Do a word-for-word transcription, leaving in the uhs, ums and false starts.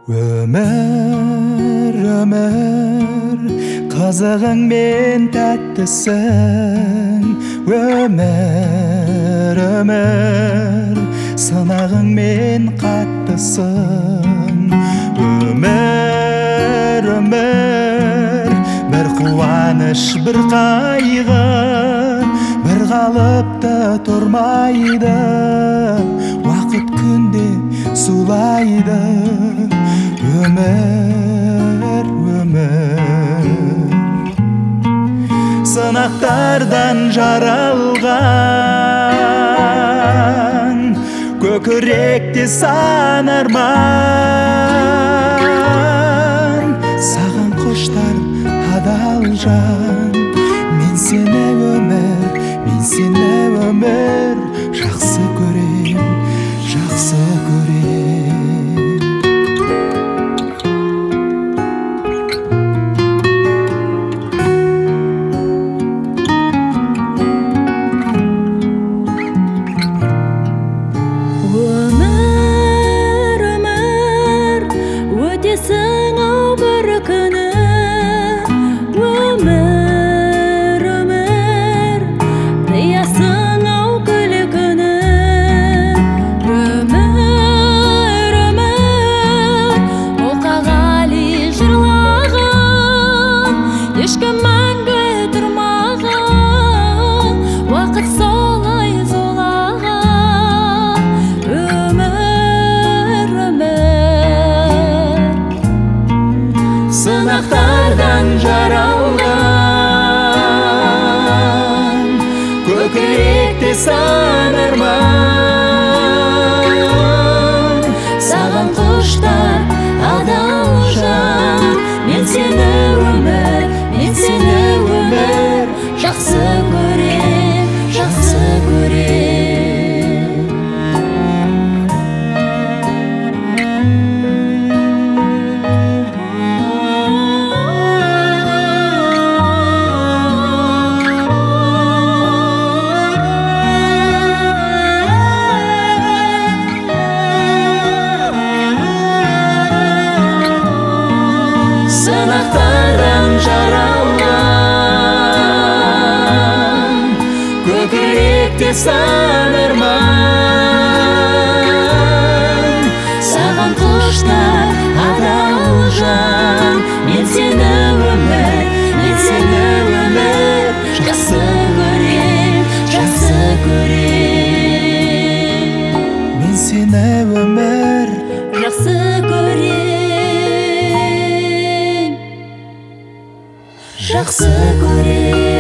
Өмір, өмір, қызығың мен тәттісің. Өмір, өмір, сынағың мен қаттысың. Өмір, өмір, бір қуаныш, бір қайғы, бір қалыпты тұрмайды. Уақыт күнде сулайды. Өмір, өмір, сынақтардан жаралған көкіректе сан арман. Саған құштар адал жан, мен сені өмір, мен сені өмір, жақсы көрем, жақсы көрем. Сынақтардан жаралған көкіректе сан арман. Саған құштар адал жан, мен сені өмір, мен сені өмір, жақсы көрем, жақсы көрем. Сынақтардан жаралған көкіректе сан арман. Саған құштар адал жан, мен сені өмір, мен сені өмір, жақсы көрем, жақсы көрем. Мен сені өмір, жақсы көрем, жақсы көрем.